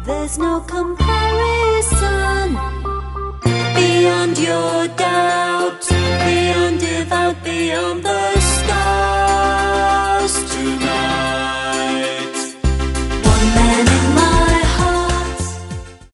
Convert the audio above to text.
There's no comparison. Beyond your doubt, beyond devout, beyond the